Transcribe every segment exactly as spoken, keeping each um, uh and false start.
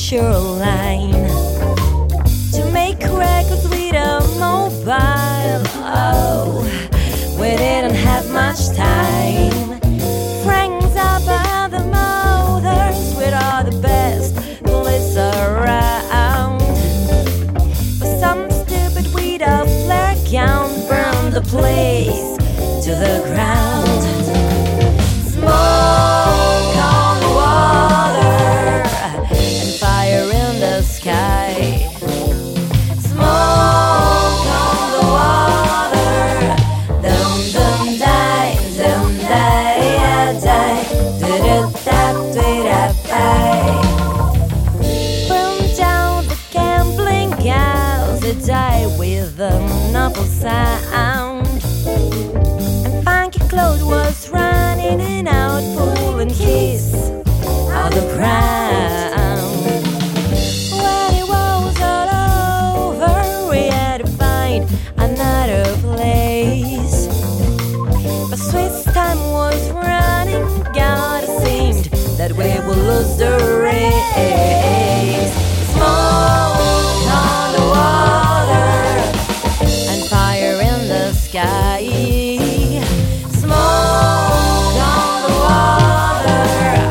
shoreline to make records with a mobile. Oh, we didn't have much time. Friends up at the motors with all the best police around. But some stupid with a flare gun burned the place to the ground. Smoke on the water and fire in the sky. Smoke on the water, dum dum die, dum die, die, da da da da da. Burn down the gambling house, they die with a novel sound. And Funky Cloud was running in out, pulling his out the ground. When it was all over, we had to find another place. But Swiss time was running out, it seemed that we would lose the race. Smoke on the water and fire in the sky. Smoke on the water.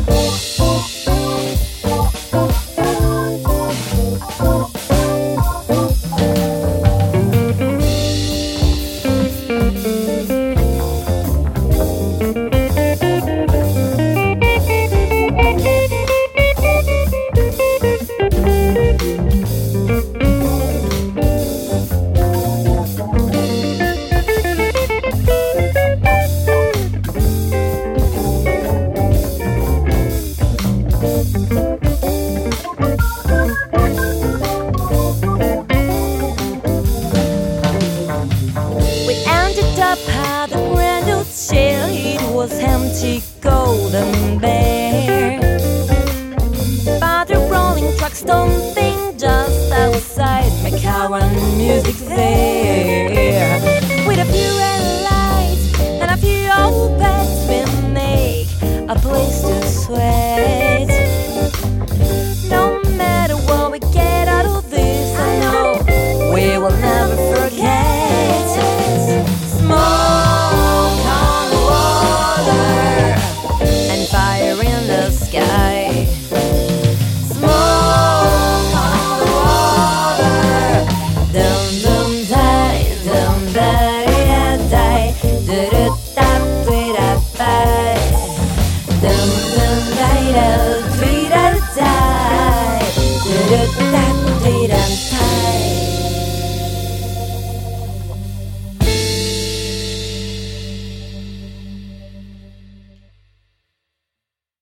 We ended up at the Grand Hotel. It was empty, Golden Bear. But the rolling trucks don't think just outside my car and music there.